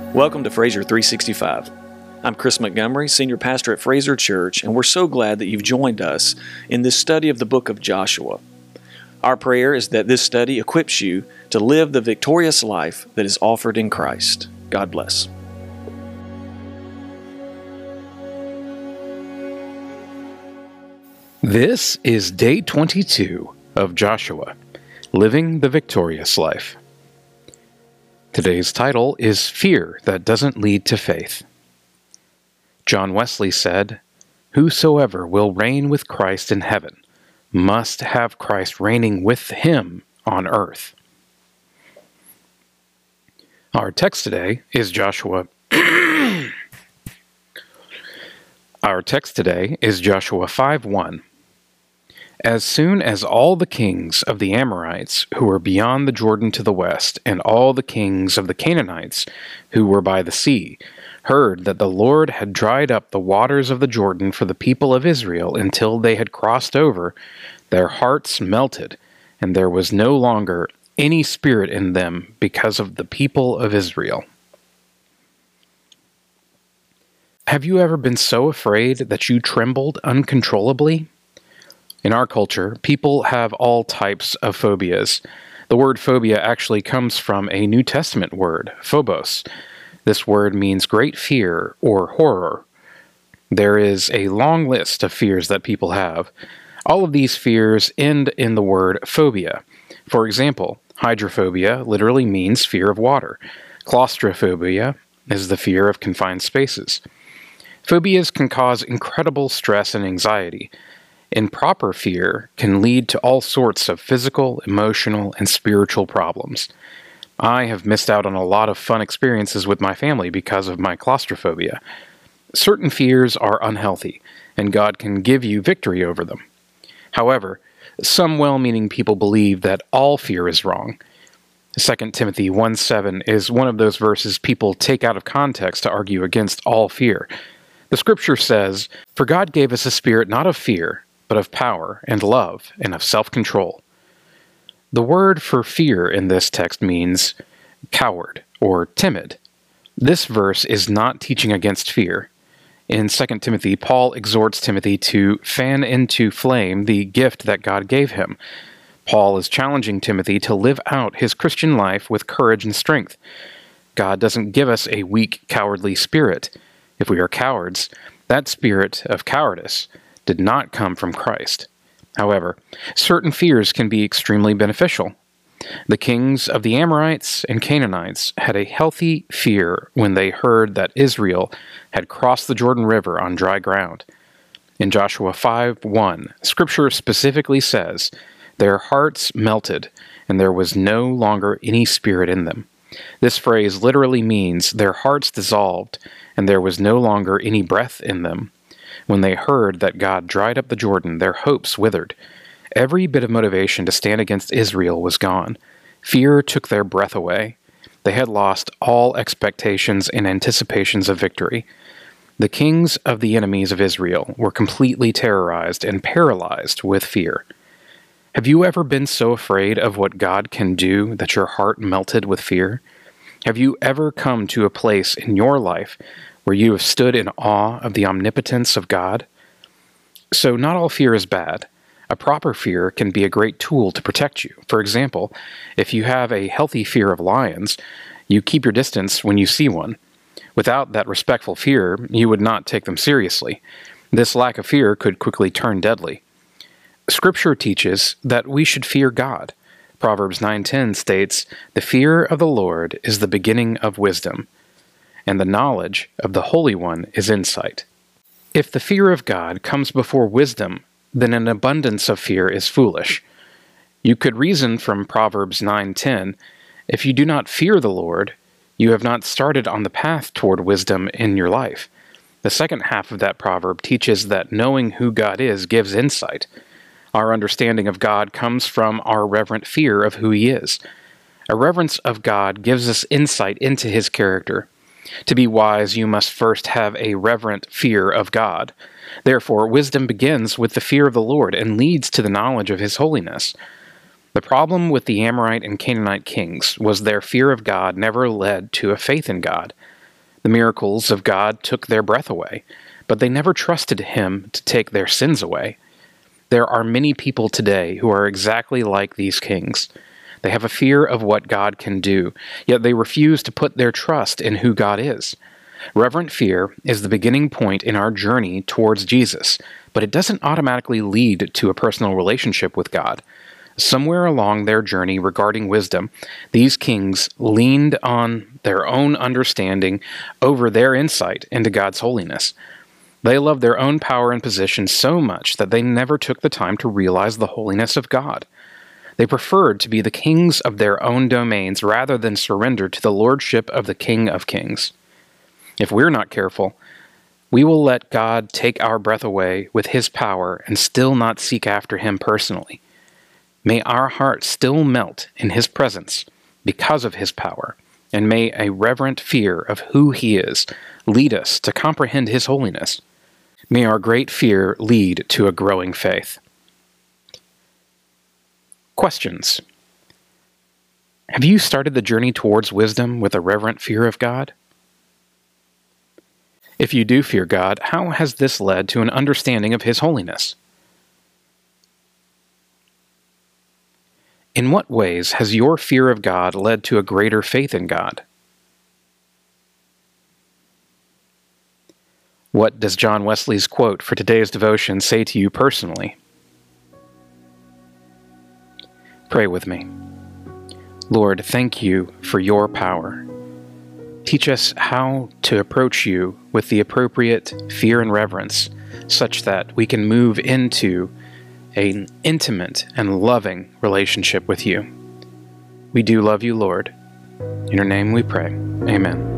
Welcome to Fraser 365. I'm Chris Montgomery, Senior Pastor at Fraser Church, and we're so glad that you've joined us in this study of the book of Joshua. Our prayer is that this study equips you to live the victorious life that is offered in Christ. God bless. This is day 22 of Joshua, Living the Victorious Life. Today's title is Fear That Doesn't Lead to Faith. John Wesley said, "Whosoever will reign with Christ in heaven must have Christ reigning with him on earth." Our text today is Joshua 5:1. As soon as all the kings of the Amorites who were beyond the Jordan to the west, and all the kings of the Canaanites who were by the sea, heard that the Lord had dried up the waters of the Jordan for the people of Israel until they had crossed over, their hearts melted, and there was no longer any spirit in them because of the people of Israel. Have you ever been so afraid that you trembled uncontrollably? In our culture, people have all types of phobias. The word phobia actually comes from a New Testament word, phobos. This word means great fear or horror. There is a long list of fears that people have. All of these fears end in the word phobia. For example, hydrophobia literally means fear of water. Claustrophobia is the fear of confined spaces. Phobias can cause incredible stress and anxiety. Improper fear can lead to all sorts of physical, emotional, and spiritual problems. I have missed out on a lot of fun experiences with my family because of my claustrophobia. Certain fears are unhealthy, and God can give you victory over them. However, some well-meaning people believe that all fear is wrong. 2 Timothy 1:7 is one of those verses people take out of context to argue against all fear. The scripture says, "For God gave us a spirit not of fear, but of power and love and of self-control." The word for fear in this text means coward or timid. This verse is not teaching against fear. In 2 Timothy, Paul exhorts Timothy to fan into flame the gift that God gave him. Paul is challenging Timothy to live out his Christian life with courage and strength. God doesn't give us a weak, cowardly spirit. If we are cowards, that spirit of cowardice did not come from Christ. However, certain fears can be extremely beneficial. The kings of the Amorites and Canaanites had a healthy fear when they heard that Israel had crossed the Jordan River on dry ground. In Joshua 5:1, Scripture specifically says, "Their hearts melted, and there was no longer any spirit in them." This phrase literally means their hearts dissolved, and there was no longer any breath in them. When they heard that God dried up the Jordan, their hopes withered. Every bit of motivation to stand against Israel was gone. Fear took their breath away. They had lost all expectations and anticipations of victory. The kings of the enemies of Israel were completely terrorized and paralyzed with fear. Have you ever been so afraid of what God can do that your heart melted with fear? Have you ever come to a place in your life where you have stood in awe of the omnipotence of God? So not all fear is bad. A proper fear can be a great tool to protect you. For example, if you have a healthy fear of lions, you keep your distance when you see one. Without that respectful fear, you would not take them seriously. This lack of fear could quickly turn deadly. Scripture teaches that we should fear God. Proverbs 9:10 states, "The fear of the Lord is the beginning of wisdom, and the knowledge of the Holy One is insight." If the fear of God comes before wisdom, then an abundance of fear is foolish. You could reason from Proverbs 9:10, if you do not fear the Lord, you have not started on the path toward wisdom in your life. The second half of that proverb teaches that knowing who God is gives insight. Our understanding of God comes from our reverent fear of who He is. A reverence of God gives us insight into His character. To be wise, you must first have a reverent fear of God. Therefore, wisdom begins with the fear of the Lord and leads to the knowledge of His holiness. The problem with the Amorite and Canaanite kings was their fear of God never led to a faith in God. The miracles of God took their breath away, but they never trusted Him to take their sins away. There are many people today who are exactly like these kings. They have a fear of what God can do, yet they refuse to put their trust in who God is. Reverent fear is the beginning point in our journey towards Jesus, but it doesn't automatically lead to a personal relationship with God. Somewhere along their journey regarding wisdom, these kings leaned on their own understanding over their insight into God's holiness. They loved their own power and position so much that they never took the time to realize the holiness of God. They preferred to be the kings of their own domains rather than surrender to the lordship of the King of Kings. If we're not careful, we will let God take our breath away with His power and still not seek after Him personally. May our hearts still melt in His presence because of His power, and may a reverent fear of who He is lead us to comprehend His holiness. May our great fear lead to a growing faith. Questions. Have you started the journey towards wisdom with a reverent fear of God? If you do fear God, how has this led to an understanding of His holiness? In what ways has your fear of God led to a greater faith in God? What does John Wesley's quote for today's devotion say to you personally? Pray with me. Lord, thank you for your power. Teach us how to approach you with the appropriate fear and reverence, such that we can move into an intimate and loving relationship with you. We do love you, Lord. In your name we pray. Amen.